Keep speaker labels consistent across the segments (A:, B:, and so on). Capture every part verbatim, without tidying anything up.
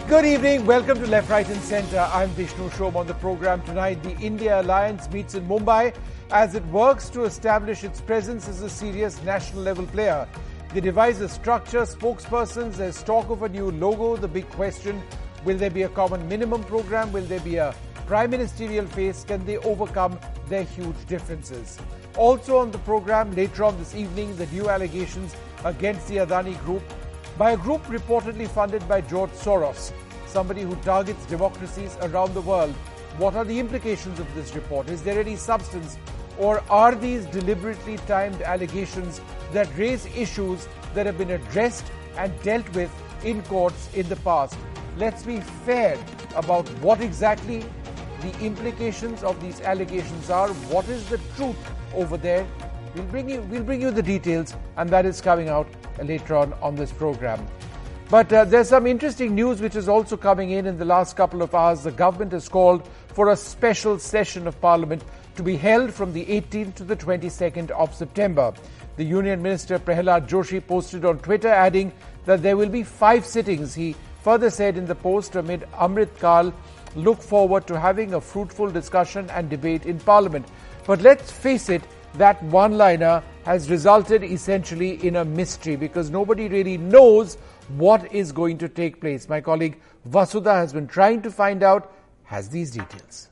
A: Good evening. Welcome to Left, Right and Centre. I'm Vishnu Shom. On the programme tonight, the India Alliance meets in Mumbai as it works to establish its presence as a serious national level player. They devise a structure, spokespersons, there's talk of a new logo. The big question, will there be a common minimum programme? Will there be a prime ministerial face? Can they overcome their huge differences? Also on the programme later on this evening, the new allegations against the Adani Group by a group reportedly funded by George Soros, somebody who targets democracies around the world. What are the implications of this report? Is there any substance, or are these deliberately timed allegations that raise issues that have been addressed and dealt with in courts in the past? Let's be fair about what exactly the implications of these allegations are. What is the truth over there? We'll bring you, we'll bring you the details, and that is coming out later on on this program. But uh, there's some interesting news which is also coming in in the last couple of hours. The government has called for a special session of Parliament to be held from the eighteenth to the twenty-second of September. The Union Minister Prahalad Joshi posted on Twitter adding that there will be five sittings. He further said in the post, amid Amrit Kal, look forward to having a fruitful discussion and debate in Parliament. But let's face it, that one-liner has resulted essentially in a mystery because nobody really knows what is going to take place. My colleague Vasudha has been trying to find out, has these details.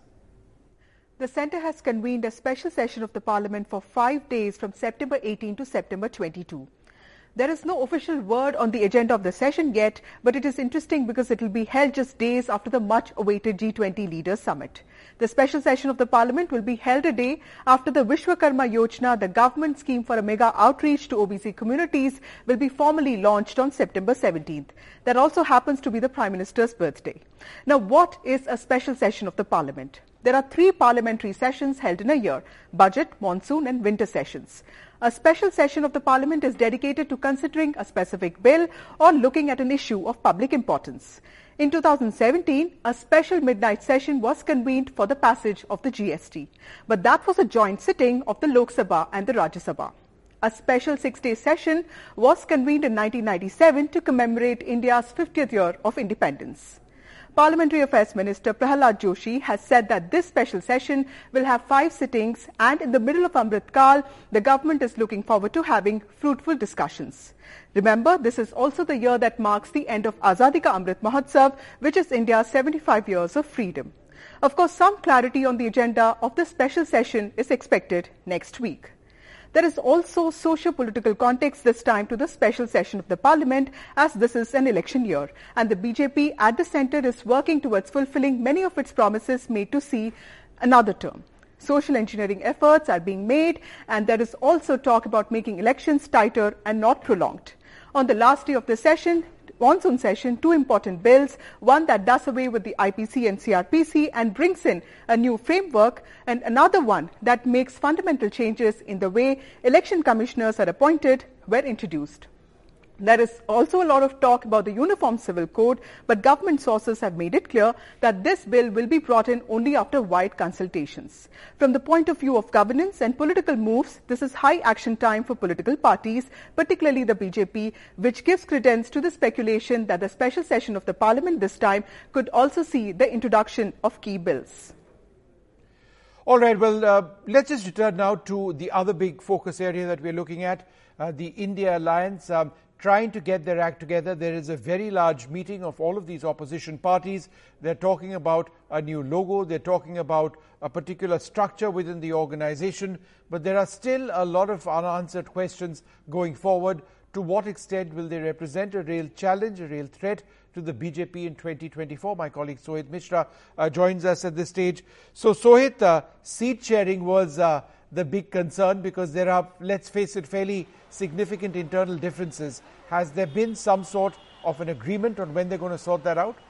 B: The Centre has convened a special session of the Parliament for five days from September eighteenth to September twenty-second. There is no official word on the agenda of the session yet, but it is interesting because it will be held just days after the much-awaited G twenty Leaders Summit. The special session of the Parliament will be held a day after the Vishwakarma Yojana, the government scheme for a mega outreach to O B C communities, will be formally launched on September seventeenth. That also happens to be the Prime Minister's birthday. Now, what is a special session of the Parliament? There are three parliamentary sessions held in a year: budget, monsoon and winter sessions. A special session of the Parliament is dedicated to considering a specific bill or looking at an issue of public importance. In two thousand seventeen, a special midnight session was convened for the passage of the G S T. But that was a joint sitting of the Lok Sabha and the Rajya Sabha. A special six-day session was convened in nineteen ninety-seven to commemorate India's fiftieth year of independence. Parliamentary Affairs Minister Prahalad Joshi has said that this special session will have five sittings, and in the middle of Amrit Kal, the government is looking forward to having fruitful discussions. Remember, this is also the year that marks the end of Azadi Ka Amrit Mahotsav, which is India's seventy-five years of freedom. Of course, some clarity on the agenda of the special session is expected next week. There is also socio-political context this time to the special session of the Parliament, as this is an election year, and the B J P at the centre is working towards fulfilling many of its promises made to see another term. Social engineering efforts are being made, and there is also talk about making elections tighter and not prolonged. On the last day of the session, monsoon session, two important bills, one that does away with the I P C and C R P C and brings in a new framework, and another one that makes fundamental changes in the way election commissioners are appointed, were introduced. There is also a lot of talk about the Uniform Civil Code, but government sources have made it clear that this bill will be brought in only after wide consultations. From the point of view of governance and political moves, this is high action time for political parties, particularly the B J P, which gives credence to the speculation that the special session of the Parliament this time could also see the introduction of key bills.
A: All right, well, uh, let's just return now to the other big focus area that we're looking at, uh, the India Alliance. Um, trying to get their act together. There is a very large meeting of all of these opposition parties. They're talking about a new logo. They're talking about a particular structure within the organization. But there are still a lot of unanswered questions going forward. To what extent will they represent a real challenge, a real threat to the B J P in twenty twenty-four? My colleague Sohit Mishra uh, joins us at this stage. So, Sohit, uh, seat sharing was uh, the big concern because there are, let's face it, fairly significant internal differences. Has there been some sort of an agreement on when they're going to sort that out?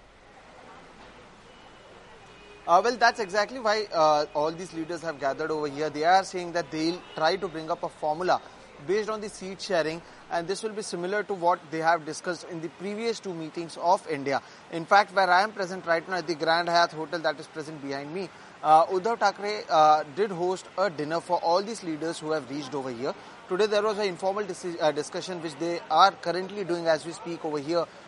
C: Uh, well, that's exactly why uh, all these leaders have gathered over here. They are saying that they'll try to bring up a formula based on the seat sharing, and this will be similar to what they have discussed in the previous two meetings of India. In fact, where I am present right now at the Grand Hyatt Hotel that is present behind me, uh, Uddhav Thackeray uh, did host a dinner for all these leaders who have reached over here. Today there was an informal dis uh, discussion which they are currently doing as we speak over here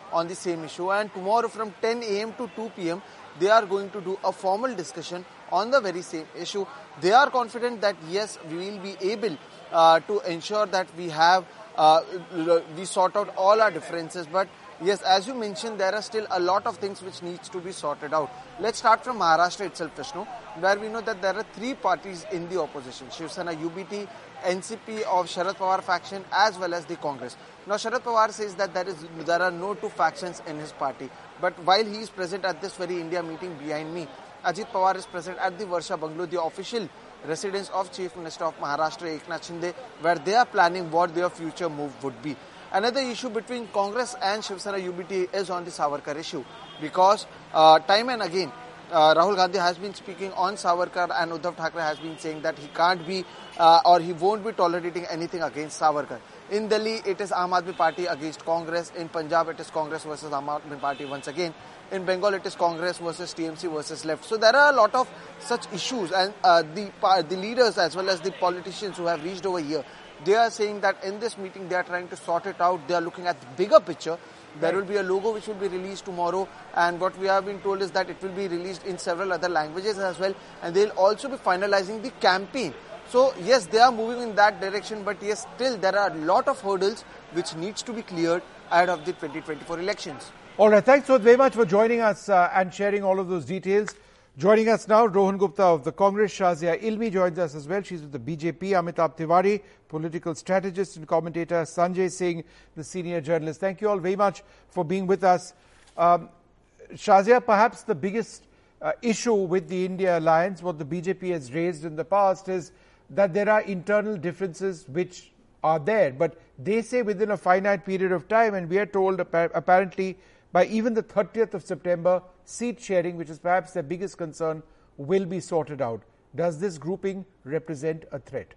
C: on the same issue. And tomorrow from ten a m to two p m, they are going to do a formal discussion on the very same issue. They are confident that yes, we will be able uh, to ensure that we have, uh, we sort out all our differences. But yes, as you mentioned, there are still a lot of things which needs to be sorted out. Let's start from Maharashtra itself, Vishnu, where we know that there are three parties in the opposition: Shiv Sena, U B T, N C P of Sharad Pawar faction, as well as the Congress. Now, Sharad Pawar says that there is there are no two factions in his party. But while he is present at this very India meeting behind me, Ajit Pawar is present at the Varsha Bungalow, the official residence of Chief Minister of Maharashtra, Eknath Shinde, where they are planning what their future move would be. Another issue between Congress and Shiv Sena U B T is on the Savarkar issue, because uh, time and again uh, Rahul Gandhi has been speaking on Savarkar, and Uddhav Thackeray has been saying that he can't be uh, or he won't be tolerating anything against Savarkar. In Delhi, it is Aam Aadmi Party against Congress. In Punjab, it is Congress versus Aam Aadmi Party once again. In Bengal, it is Congress versus T M C versus left. So there are a lot of such issues, and uh, the the leaders as well as the politicians who have reached over here, they are saying that in this meeting they are trying to sort it out. They are looking at the bigger picture. There will be a logo which will be released tomorrow, and what we have been told is that it will be released in several other languages as well, and they will also be finalizing the campaign. So yes, they are moving in that direction, but yes, still there are a lot of hurdles which needs to be cleared ahead of the twenty twenty-four elections.
A: All right, thanks so very much for joining us uh, and sharing all of those details. Joining us now, Rohan Gupta of the Congress. Shazia Ilmi joins us as well. She's with the B J P. Amitabh Tiwari, political strategist and commentator. Sanjay Singh, the senior journalist. Thank you all very much for being with us. Um, Shazia, perhaps the biggest uh, issue with the India alliance, what the B J P has raised in the past, is that there are internal differences which are there. But they say within a finite period of time, and we are told apparently by even the thirtieth of September, seat sharing, which is perhaps their biggest concern, will be sorted out. Does this grouping represent a threat?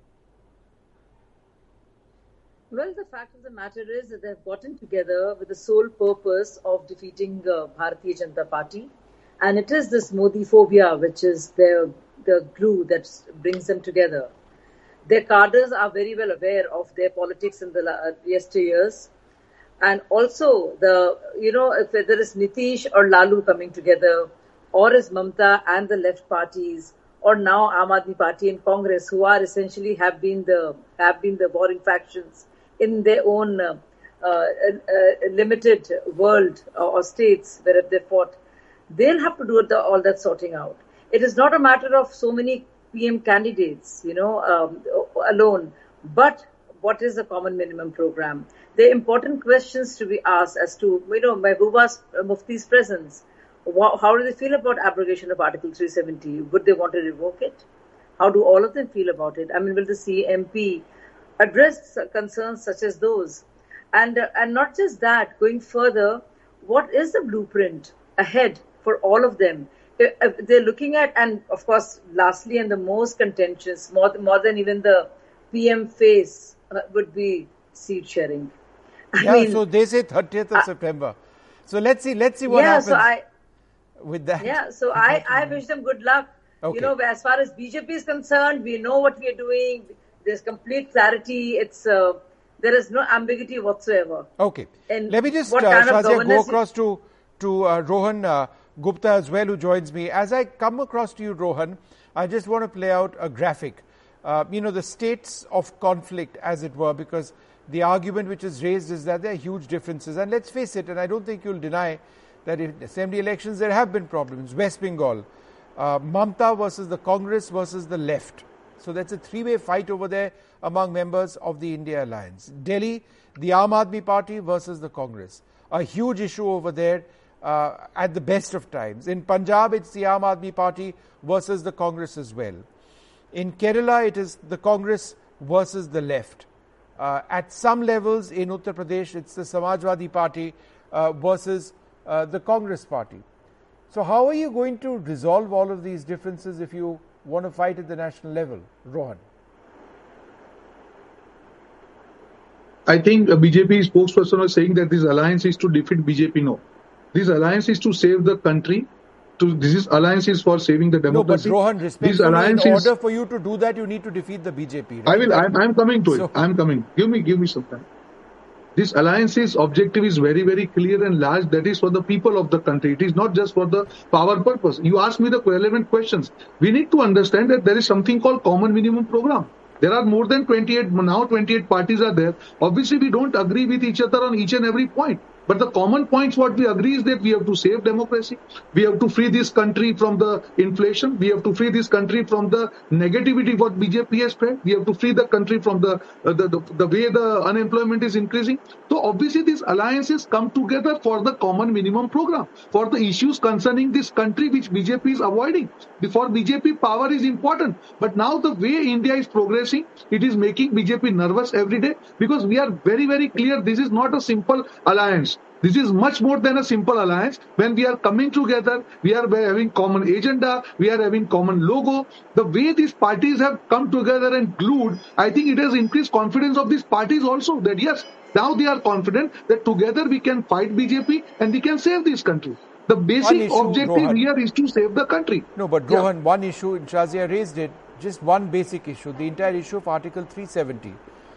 D: Well, the fact of the matter is that they've gotten together with the sole purpose of defeating uh, Bharatiya Janata Party. And it is this Modi phobia which is their, the glue that brings them together. Their cadres are very well aware of their politics in the uh, yesteryears. And also, the you know, if there is Nitish or Lalu coming together, or is Mamta and the left parties, or now Aam Aadmi Party and Congress, who are essentially have been the have been the warring factions in their own uh, uh, uh, limited world or states where they fought, they'll have to do the, all that sorting out. It is not a matter of so many P M candidates, you know, um, alone, but what is the common minimum program? There are important questions to be asked as to, you know, Mehbooba's uh, Mufti's presence. How, how do they feel about abrogation of Article three seventy? Would they want to revoke it? How do all of them feel about it? I mean, will the C M P address concerns such as those? And, uh, and not just that, going further, what is the blueprint ahead for all of them? They're looking at, and of course, lastly, and the most contentious, more, more than even the P M face, uh, would be seat sharing. I
A: yeah,
D: mean,
A: so they say thirtieth of uh, September. So let's see, let's see what
D: yeah,
A: happens
D: so I,
A: with that.
D: Yeah, so I, I wish them good luck.
A: Okay.
D: You know, as far as B J P is concerned, we know what we are doing. There's complete clarity. It's uh, there is no ambiguity whatsoever.
A: Okay.
D: And
A: let me just,
D: what
A: uh,
D: kind of
A: Shazia, go across to, to uh, Rohan uh, Gupta as well, who joins me. As I come across to you, Rohan, I just want to play out a graphic. Uh, you know, the states of conflict, as it were, because the argument which is raised is that there are huge differences. And let's face it, and I don't think you'll deny that in assembly elections there have been problems. West Bengal, uh, Mamta versus the Congress versus the left. So that's a three-way fight over there among members of the India Alliance. Delhi, the Aam Aadmi Party versus the Congress. A huge issue over there uh, at the best of times. In Punjab, it's the Aam Aadmi Party versus the Congress as well. In Kerala, it is the Congress versus the left. Uh, at some levels in Uttar Pradesh, it's the Samajwadi Party uh, versus uh, the Congress Party. So how are you going to resolve all of these differences if you want to fight at the national level, Rohan?
E: I think a B J P spokesperson was saying that this alliance is to defeat B J P. No. This alliance is to save the country. To, this is alliance is for saving the democracy.
A: No, but Rohan, respectfully, in order is, for you to do that, you need to defeat the B J P. Right?
E: I will. I'm, I'm coming to
A: so,
E: it. I'm coming. Give me, give me some time. This alliance's objective is very, very clear and large. That is for the people of the country. It is not just for the power purpose. You ask me the relevant questions. We need to understand that there is something called common minimum program. There are more than twenty-eight, now twenty-eight parties are there. Obviously, we don't agree with each other on each and every point. But the common points what we agree is that we have to save democracy. We have to free this country from the inflation. We have to free this country from the negativity what B J P has spread. We have to free the country from the, uh, the, the, the way the unemployment is increasing. So obviously these alliances come together for the common minimum program, for the issues concerning this country which B J P is avoiding. For B J P, power is important. But now the way India is progressing, it is making B J P nervous every day because we are very, very clear this is not a simple alliance. This is much more than a simple alliance. When we are coming together, we are having common agenda, we are having common logo. The way these parties have come together and glued, I think it has increased confidence of these parties also that yes, now they are confident that together we can fight B J P and we can save this country. The basic issue, objective Rohan, here is to save the country.
A: No, but Rohan, yeah. one issue, Shazia raised it, just one basic issue, the entire issue of Article three seventy.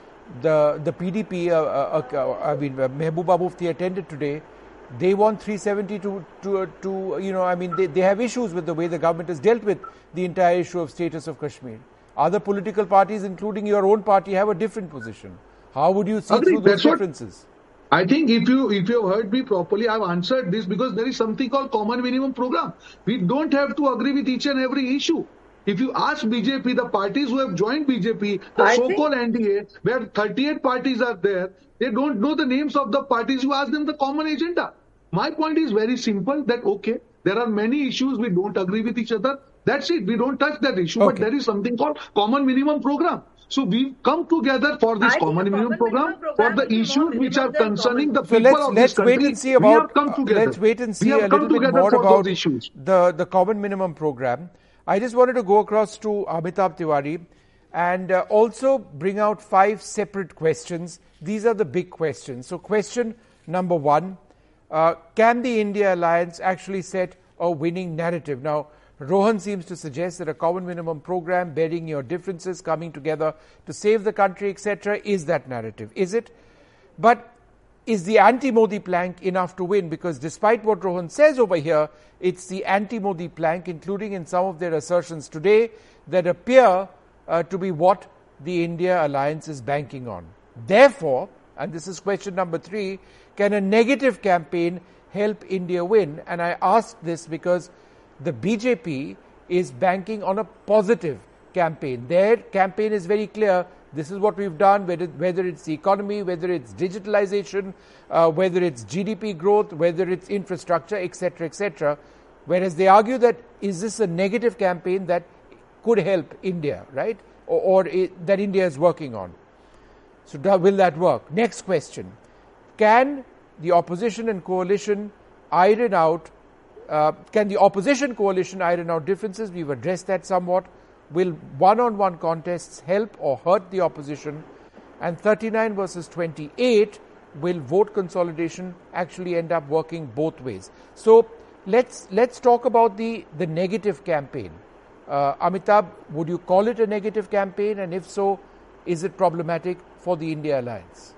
A: The the P D P, uh, uh, uh, I mean, uh, Mehbooba Mufti attended today. They want three seventy to, to, uh, to you know, I mean, they, they have issues with the way the government has dealt with the entire issue of status of Kashmir. Other political parties, including your own party, have a different position. How would you see Agreed. through those That's differences?
E: What, I think if you if you have heard me properly, I've answered this because there is something called common minimum program. We don't have to agree with each and every issue. If you ask B J P, the parties who have joined B J P, the I so-called N D A, where thirty-eight parties are there, they don't know the names of the parties. You ask them the common agenda. My point is very simple that, okay, there are many issues we don't agree with each other. That's it. We don't touch that issue. Okay. But there is something called common minimum program. So we come together for this common minimum, common program, minimum program for the issues which are concerning the people so let's,
A: of
E: let's
A: this country.
E: Wait
A: and see about,
E: we have come together.
A: Let's wait and see a little bit more about
E: issues.
A: The, the common minimum program. I just wanted to go across to Amitabh Tiwari and uh, also bring out five separate questions. These are the big questions. So question number one, uh, can the India alliance actually set a winning narrative? Now, Rohan seems to suggest that a common minimum program, bearing your differences, coming together to save the country, et cetera, is that narrative. Is it? But is the anti-Modi plank enough to win? Because despite what Rohan says over here, it's the anti-Modi plank, including in some of their assertions today, that appear uh, to be what the India alliance is banking on. Therefore, and this is question number three, can a negative campaign help India win? And I ask this because the B J P is banking on a positive campaign. Their campaign is very clear. This is what we've done, whether, whether it's the economy, whether it's digitalization, uh, whether it's G D P growth, whether it's infrastructure, et cetera, et cetera. Whereas they argue that is this a negative campaign that could help India, right? Or, or it, that India is working on. So do, will that work? Next question. Can the opposition and coalition iron out, uh, can the opposition coalition iron out differences? We've addressed that somewhat. Will one-on-one contests help or hurt the opposition? And thirty-nine versus twenty-eight, will vote consolidation actually end up working both ways? So let's let's talk about the, the negative campaign. Uh, Amitabh, would you call it a negative campaign? And if so, is it problematic for the India alliance?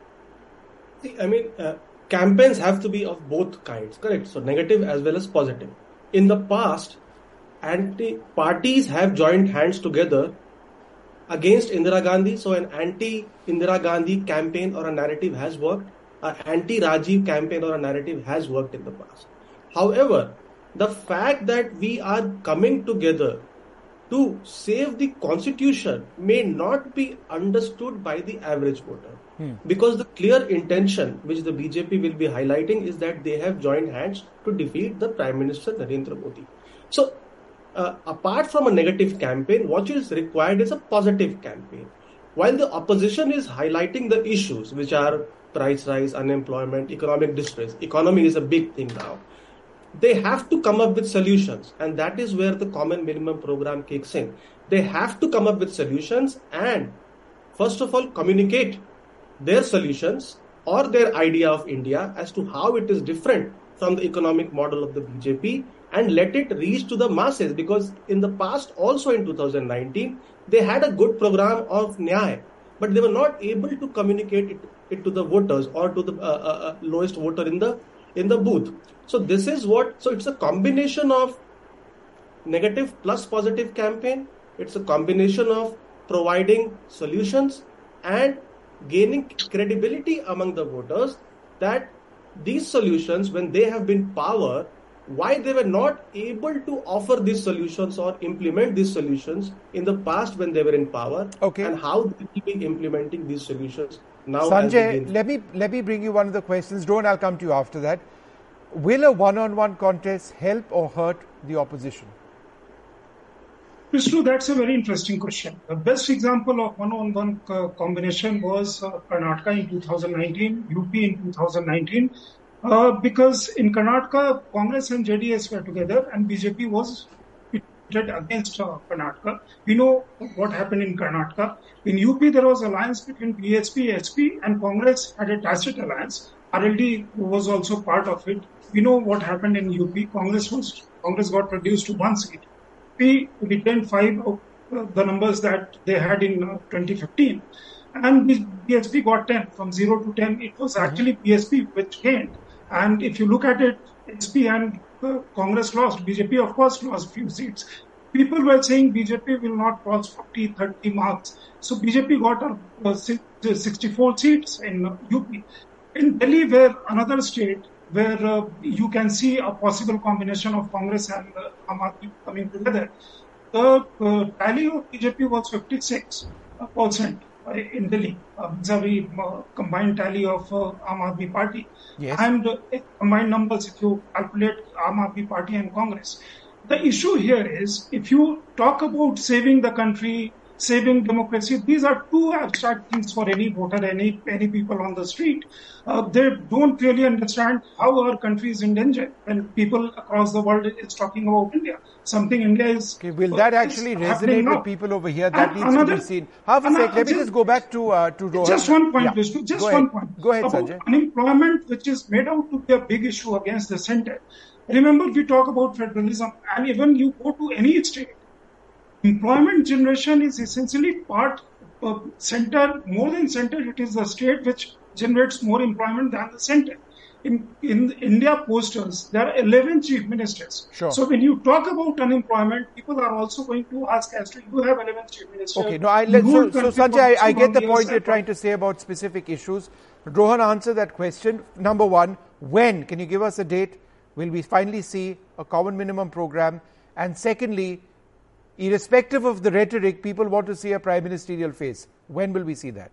F: See, I mean, uh, campaigns have to be of both kinds, correct? So negative as well as positive. In the past, anti parties have joined hands together against Indira Gandhi. So an anti-Indira Gandhi campaign or a narrative has worked. An anti-Rajiv campaign or a narrative has worked in the past. However, the fact that we are coming together to save the constitution may not be understood by the average voter. Hmm. Because the clear intention which the B J P will be highlighting is that they have joined hands to defeat the Prime Minister Narendra Modi. So, Uh, apart from a negative campaign, what is required is a positive campaign. While the opposition is highlighting the issues, which are price rise, unemployment, economic distress, economy is a big thing now, they have to come up with solutions. And that is where the common minimum program kicks in. They have to come up with solutions and, first of all, communicate their solutions or their idea of India as to how it is different from the economic model of the B J P, and let it reach to the masses, because in the past, also in two thousand nineteen, they had a good program of Nyay, but they were not able to communicate it it to the voters or to the uh, uh, lowest voter in the in the booth. So this is what. So it's a combination of negative plus positive campaign. It's a combination of providing solutions and gaining credibility among the voters that these solutions, when they have been power, why they were not able to offer these solutions or implement these solutions in the past when they were in power,
A: okay.
F: and how they will be implementing these solutions now.
A: Sanjay, let me let me bring you one of the questions. Rohan, I'll come to you after that. Will a one-on-one contest help or hurt the opposition?
G: Vishnu, that's a very interesting question. The best example of one-on-one uh, combination was uh, Karnataka in two thousand nineteen, U P in two thousand nineteen, uh, because in Karnataka, Congress and J D S were together and B J P was pitted against uh, Karnataka. We know what happened in Karnataka. In U P, there was alliance between B S P, S P, and Congress had a tacit alliance. R L D was also part of it. We know what happened in U P. Congress was Congress got reduced to one seat. We retained five of uh, the numbers that they had in uh, twenty fifteen. And B S P got ten. From zero to ten, it was actually B S P which gained. And if you look at it, S P and uh, Congress lost. B J P, of course, lost few seats. People were saying B J P will not cross forty, thirty marks. So B J P got uh, sixty-four seats in uh, U P. In Delhi, where another state, where uh, you can see a possible combination of Congress and uh, Aam Aadmi coming together. The uh, tally of B J P was fifty-six percent uh, in Delhi, uh, vis-a-vis uh, combined tally of uh, Aam Aadmi Party.
A: Yes.
G: And uh, combined numbers, if you calculate Aam Aadmi Party and Congress. The issue here is, if you talk about saving the country, saving democracy, these are two abstract things for any voter, any any people on the street. Uh, they don't really understand how our country is in danger when people across the world is talking about India. Something India is...
A: Okay, will that actually resonate with people over here? That
G: and
A: needs
G: another,
A: to be seen. Half a sec, let me just go back to uh, to Rohan.
G: Just one point,
A: yeah.
G: Vishnu, just
A: go
G: one
A: ahead.
G: point.
A: Go ahead,
G: about
A: Sanjay.
G: Unemployment, which is made out to be a big issue against the centre. Remember, we talk about federalism, and even you go to any state, employment generation is essentially part of center, more than center, it is the state which generates more employment than the center. In, in India posters, there are eleven chief ministers.
A: Sure.
G: So when you talk about unemployment, people are also going to ask as to, you have eleven chief ministers.
A: Okay, no, I, let, so, so Sanjay, I, I get the point you're trying to say about specific issues. Rohan, answer that question. Number one, when? Can you give us a date? Will we finally see a common minimum program? And secondly, irrespective of the rhetoric, people want to see a prime ministerial face. When will we see that?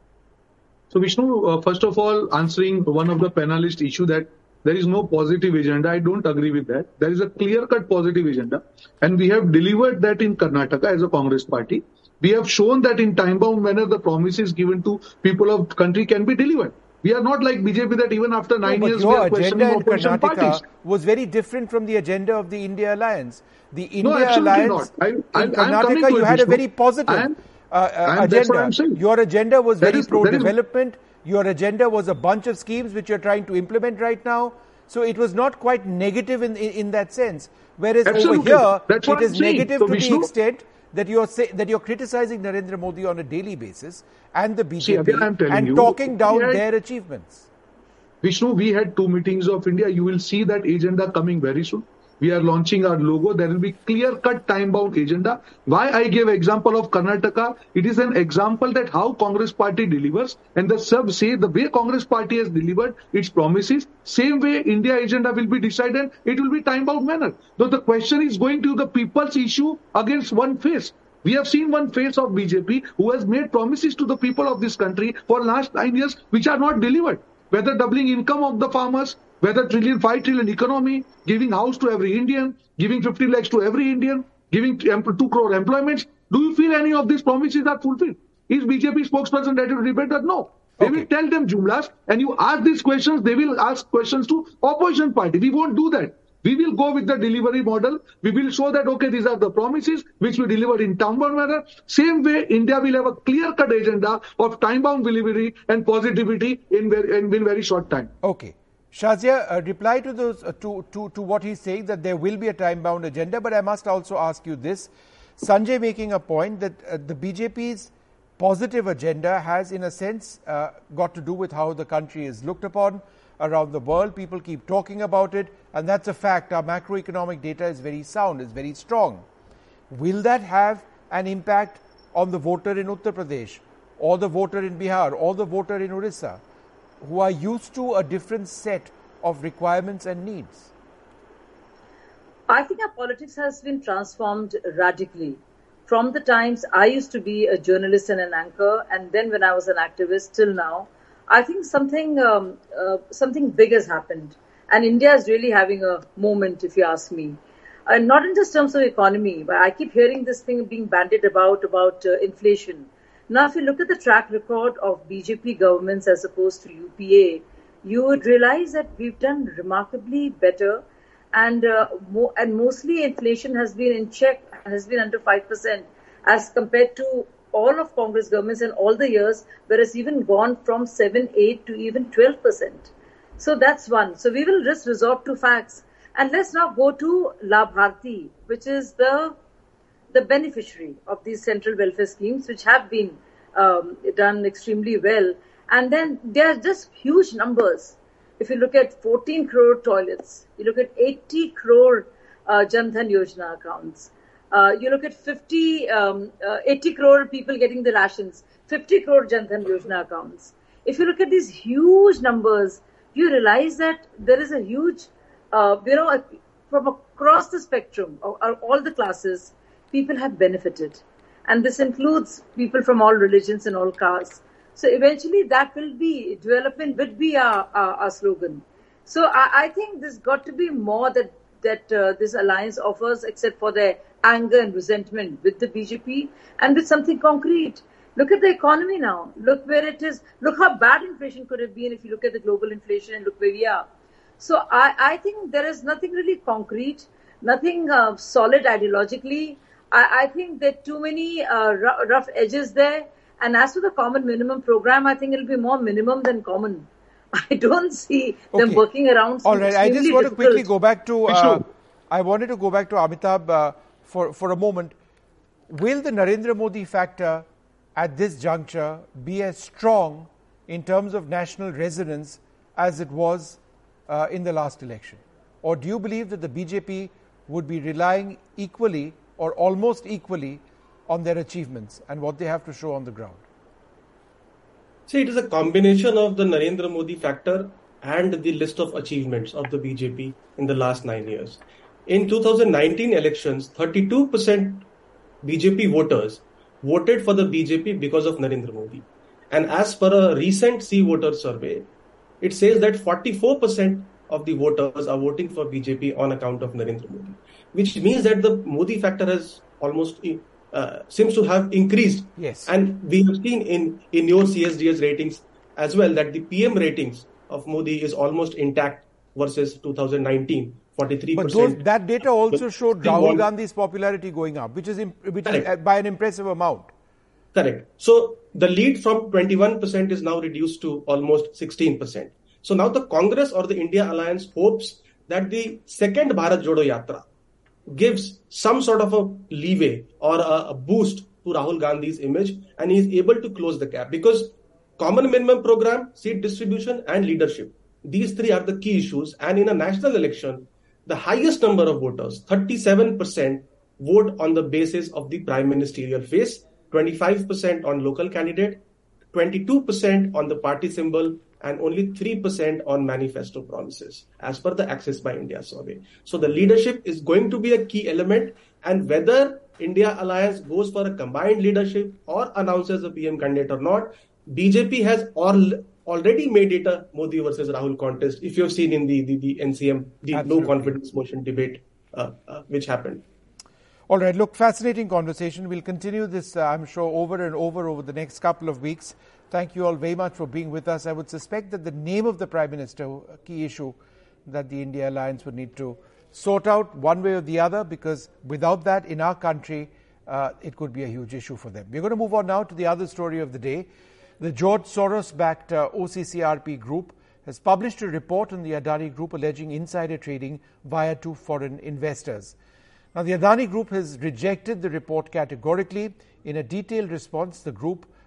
E: So Vishnu, uh, first of all, answering one of the panelists' issue that there is no positive agenda, I don't agree with that. There is a clear-cut positive agenda, and we have delivered that in Karnataka as a Congress party. We have shown that in time-bound manner the promises given to people of the country can be delivered. We are not like B J P that even after nine
A: no,
E: years we are questioning opposition
A: Karnataka
E: parties.
A: Was very different from the agenda of the India Alliance. The India
E: no, absolutely
A: Alliance
E: not. I, I,
A: in Karnataka, you had a very positive
E: am,
A: uh, uh, agenda. Your agenda was
E: that
A: very
E: is,
A: pro-development. Your agenda was a bunch of schemes which you're trying to implement right now. So it was not quite negative in in, in that sense. Whereas
E: absolutely.
A: over here,
E: That's
A: it is negative
E: so
A: to
E: Vishnu,
A: the extent that you're say, that you're criticizing Narendra Modi on a daily basis and the B J P
E: see, again, and
A: you, talking down
E: had,
A: their achievements.
E: Vishnu, we had two meetings of India. You will see that agenda coming very soon. We are launching our logo. There will be clear-cut time-bound agenda. Why I gave example of Karnataka, it is an example that how Congress party delivers, and the sub say the way Congress party has delivered its promises, same way India agenda will be decided, it will be time-bound manner. Though the question is going to the people's issue against one face. We have seen one face of B J P who has made promises to the people of this country for last nine years which are not delivered. Whether doubling income of the farmers, whether trillion, five trillion economy, giving house to every Indian, giving fifty lakhs to every Indian, giving two crore employments. Do you feel any of these promises are fulfilled? Is B J P spokesperson ready to debate that? No. They okay. will tell them jumlas, and you ask these questions, they will ask questions to opposition party. We won't do that. We will go with the delivery model. We will show that, okay, these are the promises which we delivered in time-bound manner. Same way, India will have a clear-cut agenda of time-bound delivery and positivity in very, in very short time.
A: Okay. Shazia, uh, reply to those uh, to, to, to what he's saying that there will be a time-bound agenda, but I must also ask you this. Sanjay making a point that uh, the B J P's positive agenda has, in a sense, uh, got to do with how the country is looked upon around the world. People keep talking about it, and that's a fact. Our macroeconomic data is very sound, is very strong. Will that have an impact on the voter in Uttar Pradesh, or the voter in Bihar, or the voter in Orissa, who are used to a different set of requirements and needs?
D: I think our politics has been transformed radically. From the times I used to be a journalist and an anchor, and then when I was an activist till now, I think something um, uh, something big has happened. And India is really having a moment, if you ask me. And not in just terms of economy, but I keep hearing this thing being bandied about, about uh, inflation. Now, if you look at the track record of B J P governments as opposed to U P A, you would realize that we've done remarkably better. And uh, mo- and mostly inflation has been in check and has been under five percent as compared to all of Congress governments in all the years, where it's even gone from seven, eight to even twelve percent. So that's one. So we will just resort to facts. And let's now go to Labharti, which is the the beneficiary of these central welfare schemes, which have been um, done extremely well. And then there are just huge numbers. If you look at fourteen crore toilets, you look at eighty crore uh, Jan Dhan Yojana accounts, uh, you look at fifty, um, uh, eighty crore people getting the rations, fifty crore Jan Dhan Yojana accounts. If you look at these huge numbers, you realize that there is a huge, uh, you know, from across the spectrum of, of all the classes, people have benefited. And this includes people from all religions and all castes. So eventually that will be, development would be our, our, our slogan. So I, I think there's got to be more that, that uh, this alliance offers, except for their anger and resentment with the B J P and with something concrete. Look at the economy now. Look where it is. Look how bad inflation could have been if you look at the global inflation and look where we are. So I, I think there is nothing really concrete, nothing uh, solid ideologically. I, I think there are too many uh, rough, rough edges there. And as for the common minimum program, I think it'll be more minimum than common. I don't see
A: okay.
D: them working around.
A: All right, I just want
D: difficult.
A: to quickly go back to. Uh, I wanted to go back to Amitabh uh, for for a moment. Will the Narendra Modi factor at this juncture be as strong in terms of national resonance as it was uh, in the last election, or do you believe that the B J P would be relying equally or almost equally on their achievements and what they have to show on the ground?
F: See, it is a combination of the Narendra Modi factor and the list of achievements of the B J P in the last nine years. In two thousand nineteen elections, thirty-two percent B J P voters voted for the B J P because of Narendra Modi. And as per a recent C voter survey, it says that forty-four percent of the voters are voting for B J P on account of Narendra Modi, which means that the Modi factor has almost Uh, seems to have increased.
A: Yes.
F: And we have seen in, in your C S D S ratings as well that the P M ratings of Modi is almost intact versus two thousand nineteen, forty-three percent.
A: But those, that data also showed Rahul Gandhi's popularity going up, which is, imp- which is by an impressive amount.
F: Correct. So the lead from twenty-one percent is now reduced to almost sixteen percent. So now the Congress or the India Alliance hopes that the second Bharat Jodo Yatra gives some sort of a leeway or a, a boost to Rahul Gandhi's image, and he is able to close the gap, because common minimum program, seat distribution and leadership, these three are the key issues. And in a national election, the highest number of voters, thirty-seven percent, vote on the basis of the prime ministerial face, twenty-five percent on local candidate, twenty-two percent on the party symbol, and only three percent on manifesto promises, as per the Access by India survey. So the leadership is going to be a key element, and whether India Alliance goes for a combined leadership or announces a P M candidate or not, B J P has all, already made it a Modi versus Rahul contest, if you have seen in the, the, the N C M, the
A: Absolutely.
F: no confidence motion debate uh, uh, which happened.
A: All right, look, fascinating conversation. We'll continue this, uh, I'm sure, over and over over the next couple of weeks. Thank you all very much for being with us. I would suspect that the name of the Prime Minister, a key issue that the India Alliance would need to sort out one way or the other, because without that in our country, uh, it could be a huge issue for them. We're going to move on now to the other story of the day. The George Soros-backed uh, O C C R P group has published a report on the Adani Group alleging insider trading via two foreign investors. Now, the Adani Group has rejected the report categorically. In a detailed response, the group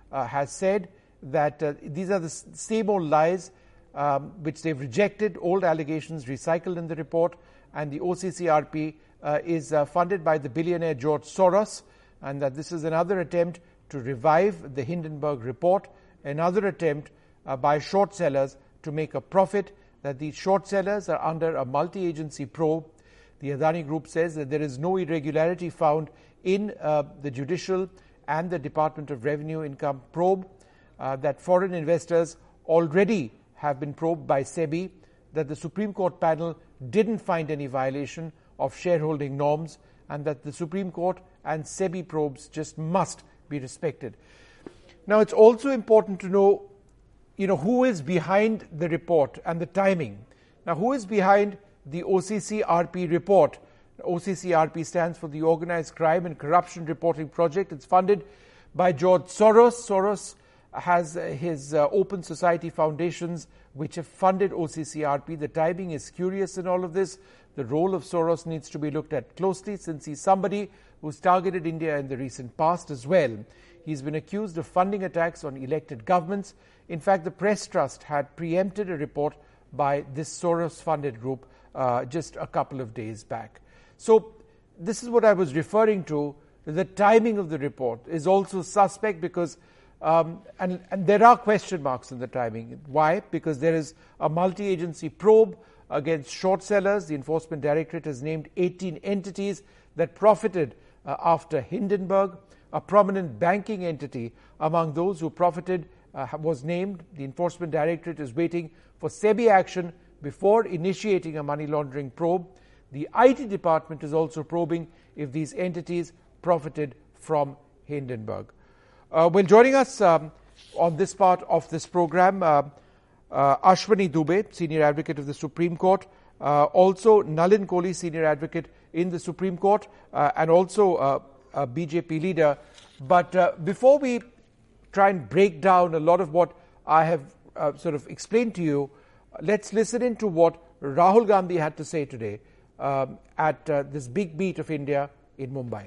A: uh, has said that uh, these are the same old lies um, which they've rejected, old allegations recycled in the report, and the O C C R P uh, is uh, funded by the billionaire George Soros, and that this is another attempt to revive the Hindenburg report, another attempt uh, by short sellers to make a profit, that these short sellers are under a multi-agency probe. The Adani Group says that there is no irregularity found in uh, the judicial and the Department of Revenue Income probe, uh, that foreign investors already have been probed by SEBI, that the Supreme Court panel didn't find any violation of shareholding norms, and that the Supreme Court and SEBI probes just must be respected. Now, it's also important to know, you know, who is behind the report and the timing. Now, who is behind the O C C R P report? O C C R P stands for the Organized Crime and Corruption Reporting Project. It's funded by George Soros. Soros has uh, his uh, Open Society foundations which have funded O C C R P. The timing is curious in all of this. The role of Soros needs to be looked at closely, since he's somebody who's targeted India in the recent past as well. He's been accused of funding attacks on elected governments. In fact, the Press Trust had preempted a report by this Soros-funded group uh, just a couple of days back. So this is what I was referring to. The timing of the report is also suspect because, um, and, and there are question marks in the timing. Why? Because there is a multi-agency probe against short sellers. The Enforcement Directorate has named eighteen entities that profited uh, after Hindenburg. A prominent banking entity among those who profited uh, was named. The Enforcement Directorate is waiting for SEBI action before initiating a money laundering probe. The I T department is also probing if these entities profited from Hindenburg. Uh, well, joining us um, on this part of this program, uh, uh, Ashwani Dubey, Senior Advocate of the Supreme Court, uh, also Nalin Kohli, Senior Advocate in the Supreme Court, uh, and also uh, a B J P leader. But uh, before we try and break down a lot of what I have uh, sort of explained to you, let's listen in to what Rahul Gandhi had to say today um, at uh, this big meet of India in Mumbai.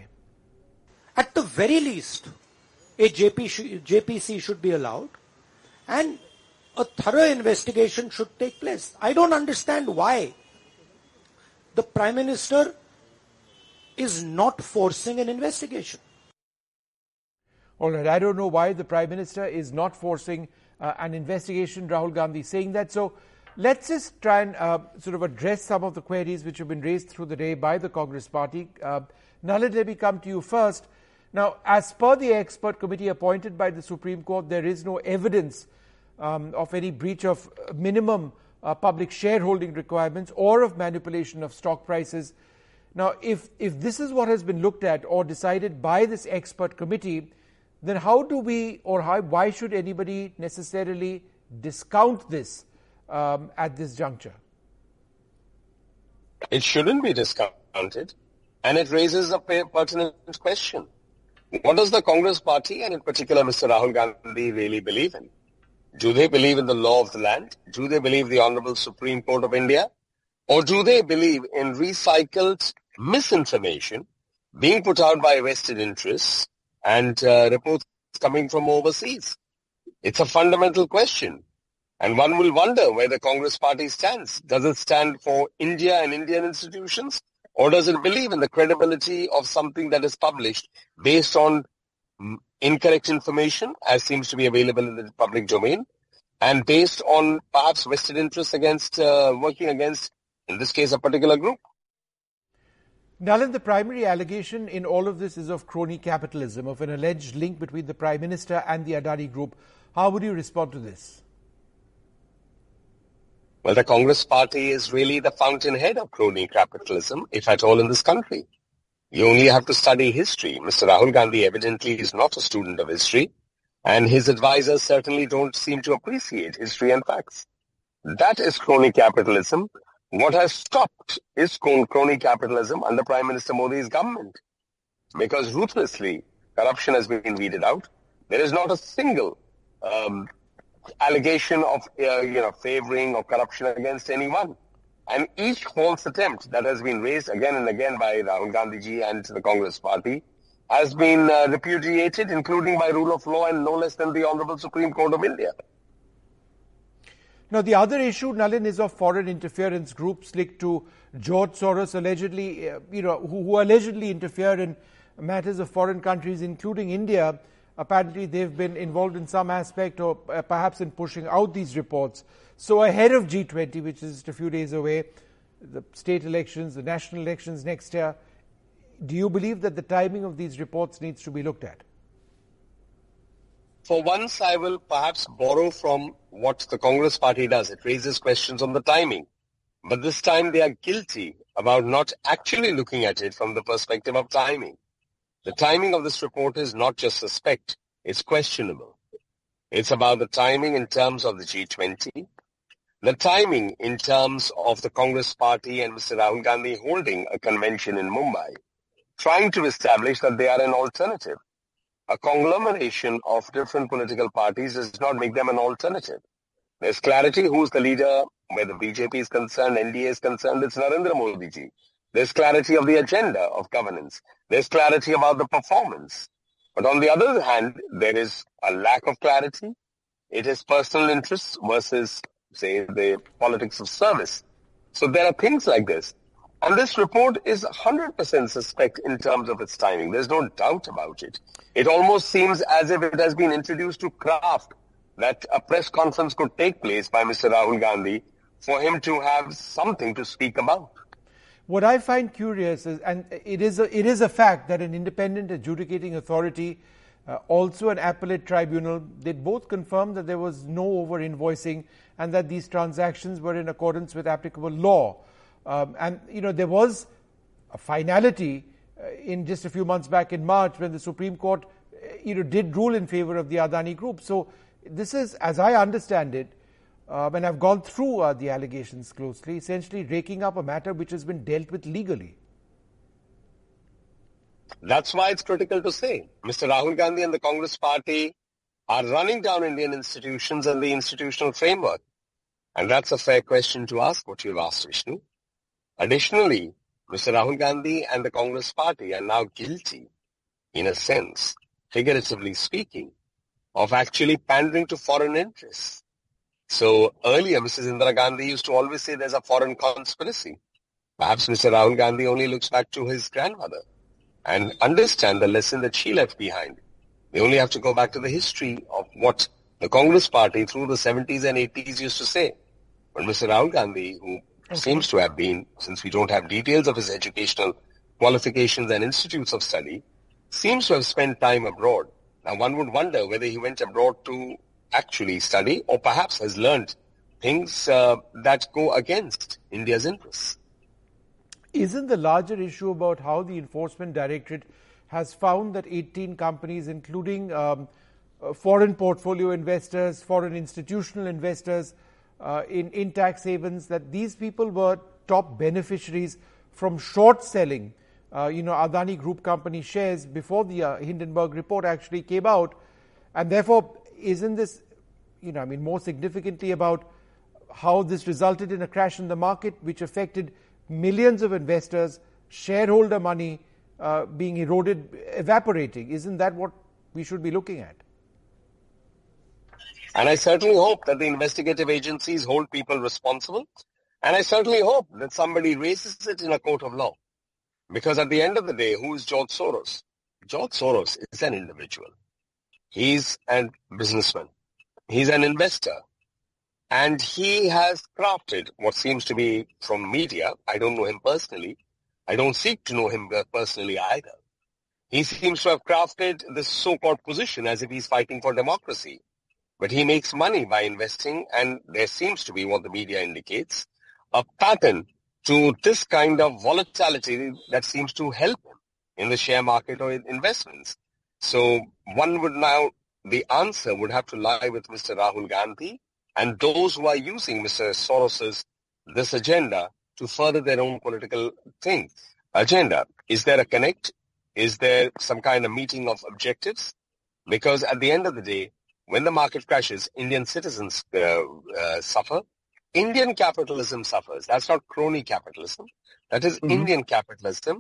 H: At the very least, a J P sh- J P C should be allowed and a thorough investigation should take place. I don't understand why the Prime Minister is not forcing an investigation.
A: All right, I don't know why the Prime Minister is not forcing uh, an investigation, Rahul Gandhi saying that. So let's just try and uh, sort of address some of the queries which have been raised through the day by the Congress party. Uh, Nalin, let me come to you first. Now, as per the expert committee appointed by the Supreme Court, there is no evidence um, of any breach of minimum uh, public shareholding requirements or of manipulation of stock prices. Now, if, if this is what has been looked at or decided by this expert committee, then how do we, or how, why should anybody necessarily discount this um, at this juncture?
I: It shouldn't be discounted, and it raises a pertinent question. What does the Congress party, and in particular Mister Rahul Gandhi, really believe in? Do they believe in the law of the land? Do they believe the Honorable Supreme Court of India? Or do they believe in recycled misinformation being put out by vested interests and uh, reports coming from overseas? It's a fundamental question. And one will wonder where the Congress party stands. Does it stand for India and Indian institutions? Or does it believe in the credibility of something that is published based on incorrect information, as seems to be available in the public domain, and based on perhaps vested interests against uh, working against, in this case, a particular group?
A: Nalin, the primary allegation in all of this is of crony capitalism, of an alleged link between the Prime Minister and the Adani Group. How would you respond to this?
I: Well, the Congress party is really the fountainhead of crony capitalism, if at all in this country. You only have to study history. Mister Rahul Gandhi evidently is not a student of history, and his advisors certainly don't seem to appreciate history and facts. That is crony capitalism. What has stopped is crony capitalism under Prime Minister Modi's government, because ruthlessly corruption has been weeded out. There is not a single um, allegation of uh, you know favoring or corruption against anyone. And each false attempt that has been raised again and again by Rahul Gandhi ji and the Congress party has been uh, repudiated, including by rule of law and no less than the Honorable Supreme Court of India.
A: Now, the other issue, Nalin, is of foreign interference groups linked to George Soros, allegedly, uh, you know, who, who allegedly interfere in matters of foreign countries, including India. Apparently, they've been involved in some aspect or uh, perhaps in pushing out these reports. So ahead of G twenty, which is just a few days away, the state elections, the national elections next year, do you believe that the timing of these reports needs to be looked at?
I: For once, I will perhaps borrow from what the Congress party does. It raises questions on the timing. But this time they are guilty about not actually looking at it from the perspective of timing. The timing of this report is not just suspect, it's questionable. It's about the timing in terms of the G twenty, the timing in terms of the Congress party and Mister Rahul Gandhi holding a convention in Mumbai, trying to establish that they are an alternative. A conglomeration of different political parties does not make them an alternative. There's clarity who's the leader, where the B J P is concerned, N D A is concerned, it's Narendra Modi ji. There's clarity of the agenda of governance. There's clarity about the performance. But on the other hand, there is a lack of clarity. It is personal interests versus, say, the politics of service. So there are things like this. And this report is one hundred percent suspect in terms of its timing. There's no doubt about it. It almost seems as if it has been introduced to craft that a press conference could take place by Mister Rahul Gandhi for him to have something to speak about.
A: What I find curious is, and it is a, it is a fact that an independent adjudicating authority, uh, also an appellate tribunal, they both confirmed that there was no over-invoicing and that these transactions were in accordance with applicable law. Um, and, you know, there was a finality uh, in just a few months back in March when the Supreme Court, uh, you know, did rule in favor of the Adani Group. So this is, as I understand it, uh, when I've gone through uh, the allegations closely, essentially raking up a matter which has been dealt with legally.
I: That's why it's critical to say Mister Rahul Gandhi and the Congress party are running down Indian institutions and the institutional framework. And that's a fair question to ask, what you've asked, Vishnu. Additionally, Mister Rahul Gandhi and the Congress party are now guilty, in a sense, figuratively speaking, of actually pandering to foreign interests. So earlier, Missus Indira Gandhi used to always say there's a foreign conspiracy. Perhaps Mister Rahul Gandhi only looks back to his grandmother and understand the lesson that she left behind. They only have to go back to the history of what the Congress party through the seventies and eighties used to say. But Mister Rahul Gandhi, who okay. seems to have been, since we don't have details of his educational qualifications and institutes of study, seems to have spent time abroad. Now one would wonder whether he went abroad to actually study or perhaps has learned things uh, that go against India's interests.
A: Isn't the larger issue about how the Enforcement Directorate has found that eighteen companies, including um, uh, foreign portfolio investors, foreign institutional investors uh, in, in tax havens, that these people were top beneficiaries from short selling, uh, you know, Adani Group company shares before the uh, Hindenburg report actually came out. And therefore, isn't this, you know, I mean, more significantly about how this resulted in a crash in the market, which affected millions of investors, shareholder money uh, being eroded, evaporating? Isn't that what we should be looking at?
I: And I certainly hope that the investigative agencies hold people responsible. And I certainly hope that somebody raises it in a court of law. Because at the end of the day, who is George Soros? George Soros is an individual. He's a businessman. He's an investor. And he has crafted what seems to be from media. I don't know him personally. I don't seek to know him personally either. He seems to have crafted this so-called position as if he's fighting for democracy. But he makes money by investing, and there seems to be, what the media indicates, a pattern to this kind of volatility that seems to help him in the share market or in investments. So one would now, the answer would have to lie with Mister Rahul Gandhi and those who are using Mister Soros's this agenda to further their own political thing. Agenda. Is there a connect? Is there some kind of meeting of objectives? Because at the end of the day, when the market crashes, Indian citizens uh, uh, suffer. Indian capitalism suffers. That's not crony capitalism. That is mm-hmm. Indian capitalism.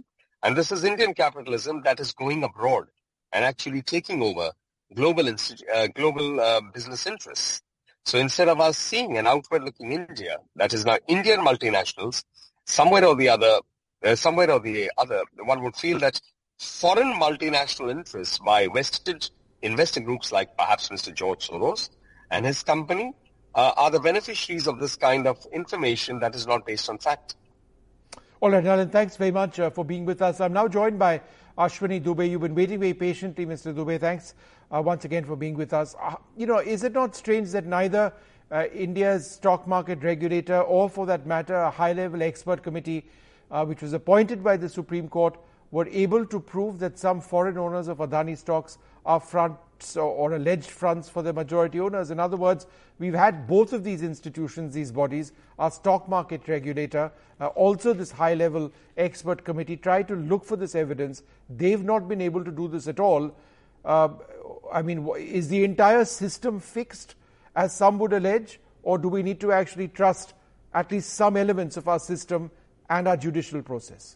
I: And this is Indian capitalism that is going abroad and actually taking over global institu- uh, global uh, business interests. So instead of us seeing an outward-looking India, that is now Indian multinationals, somewhere or the other, uh, somewhere or the other, one would feel that foreign multinational interests by vested investor groups like perhaps Mister George Soros and his company uh, are the beneficiaries of this kind of information that is not based on fact.
A: All right, Alan, thanks very much uh, for being with us. I'm now joined by Ashwini Dubey. You've been waiting very patiently, Mister Dubey. Thanks uh, once again for being with us. Uh, you know, is it not strange that neither uh, India's stock market regulator or, for that matter, a high-level expert committee uh, which was appointed by the Supreme Court were able to prove that some foreign owners of Adani stocks are fronts or, or alleged fronts for the majority owners? In other words, we've had both of these institutions, these bodies, our stock market regulator, uh, also this high-level expert committee, try to look for this evidence. They've not been able to do this at all. Uh, I mean, is the entire system fixed, as some would allege, or do we need to actually trust at least some elements of our system and our judicial process?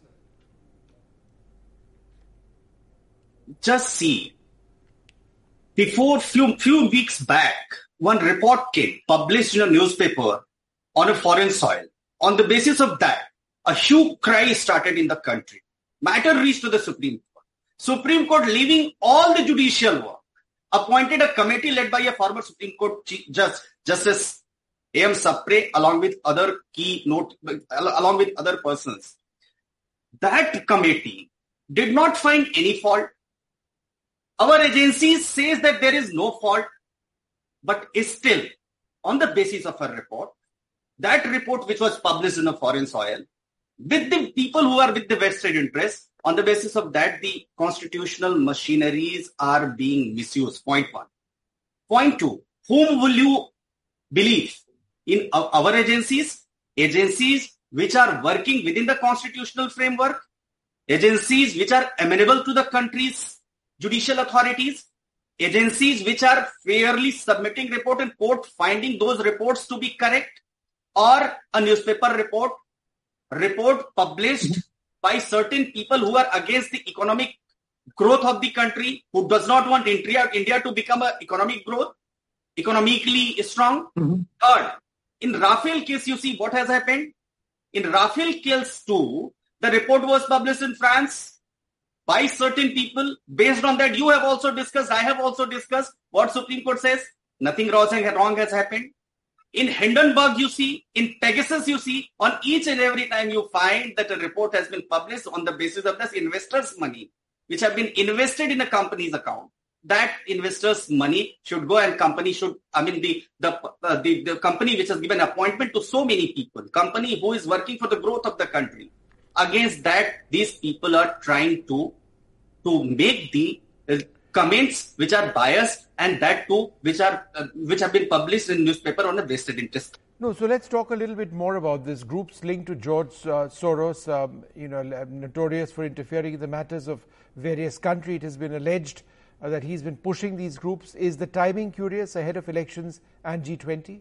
J: Just see, before few few weeks back, one report came published in a newspaper on a foreign soil. On the basis of that, a huge cry started in the country. Matter reached to the Supreme Court. Supreme Court, leaving all the judicial work, appointed a committee led by a former Supreme Court Chief Justice, Justice A M Sapre, along with other key note, along with other persons. That committee did not find any fault. Our agency says that there is no fault, but still, on the basis of a report, that report which was published in a foreign soil, with the people who are with the vested interests, on the basis of that, the constitutional machineries are being misused. Point one. Point two, whom will you believe? In our agencies, agencies which are working within the constitutional framework, agencies which are amenable to the country's judicial authorities, agencies which are fairly submitting report and court finding those reports to be correct, or a newspaper report, report published by certain people who are against the economic growth of the country, who does not want India, India to become an economic growth, economically strong. Mm-hmm. Third, in Rafale case, you see what has happened. In Rafale case too, the report was published in France by certain people. Based on that, you have also discussed, I have also discussed what Supreme Court says. Nothing wrong has happened. In Hindenburg, you see, in Pegasus, you see, on each and every time you find that a report has been published on the basis of this investors' money, which have been invested in a company's account. That investors' money should go and company should, I mean, the the, uh, the the company which has given appointment to so many people, company who is working for the growth of the country. Against that, these people are trying to, to make the uh, comments which are biased, and that too, which are uh, which have been published in newspaper on a vested interest.
A: No, so let's talk a little bit more about this. Groups linked to George uh, Soros, um, you know, notorious for interfering in the matters of various countries. It has been alleged uh, that he's been pushing these groups. Is the timing curious ahead of elections and G twenty?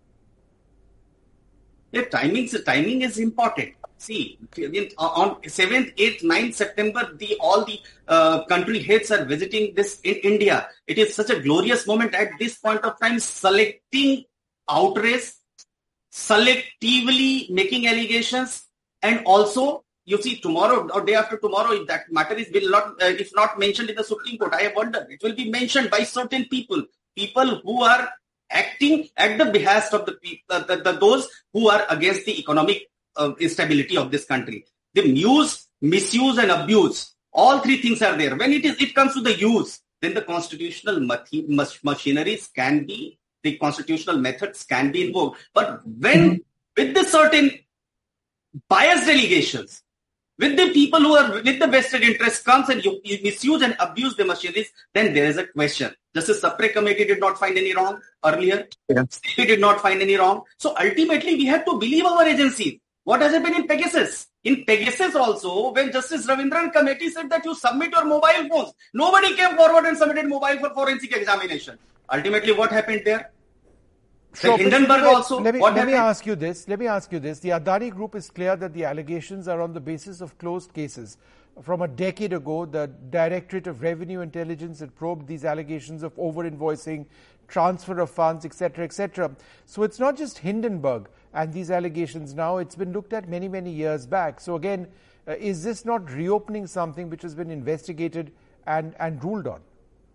J: Yeah, timing, timing is important. See, on seventh, eighth, ninth September, the all the uh, country heads are visiting this in India. It is such a glorious moment at this point of time, selecting outrage, selectively making allegations, and also, you see, tomorrow or day after tomorrow, if that matter is will not, uh, if not mentioned in the Supreme Court, I have wondered, it will be mentioned by certain people, people who are acting at the behest of the people, uh, the, the, those who are against the economic Uh, instability of this country. The use, misuse and abuse, all three things are there. When it is, it comes to the use, then the constitutional machineries can be, the constitutional methods can be invoked. But when, with the certain biased allegations, with the people who are with the vested interest comes and you, you misuse and abuse the machineries, then there is a question. Justice Sapre committee did not find any wrong earlier. Yes. They did not find any wrong. So ultimately, we have to believe our agencies. What has happened in Pegasus? In Pegasus also, when Justice Ravindran committee said that you submit your mobile phones, nobody came forward and submitted mobile for forensic examination. Ultimately, what happened there?
A: Sure,
J: like Hindenburg
A: let,
J: also.
A: Let me,
J: what
A: let me
J: happened?
A: ask you this. Let me ask you this. The Adani Group is clear that the allegations are on the basis of closed cases. From a decade ago, the Directorate of Revenue Intelligence had probed these allegations of over-invoicing, transfer of funds, et cetera, et cetera. So it's not just Hindenburg and these allegations now. It's been looked at many, many years back. So again, uh, is this not reopening something which has been investigated and, and ruled on?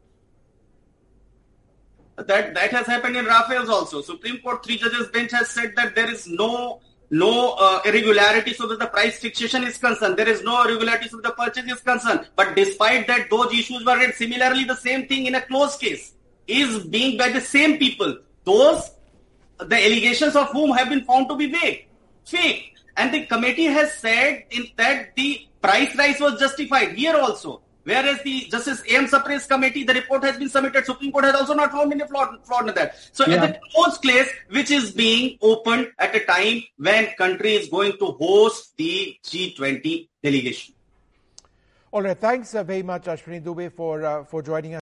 J: That that has happened in Rafales also. Supreme Court three judges bench has said that there is no no uh, irregularity so that the price fixation is concerned. There is no irregularity so that the purchase is concerned. But despite that, those issues were raised. Similarly, the same thing in a closed case is being by the same people. Those the allegations of whom have been found to be vague, fake, and the committee has said in that the price rise was justified here also. Whereas the Justice A M Sapre's committee, the report has been submitted. Supreme Court has also not found any flaw, flaw in that. So yeah. At the closed case, which is being opened at a time when country is going to host the G twenty delegation.
A: All right. Thanks uh, very much, Ashwini Dubey, for, uh, for joining us.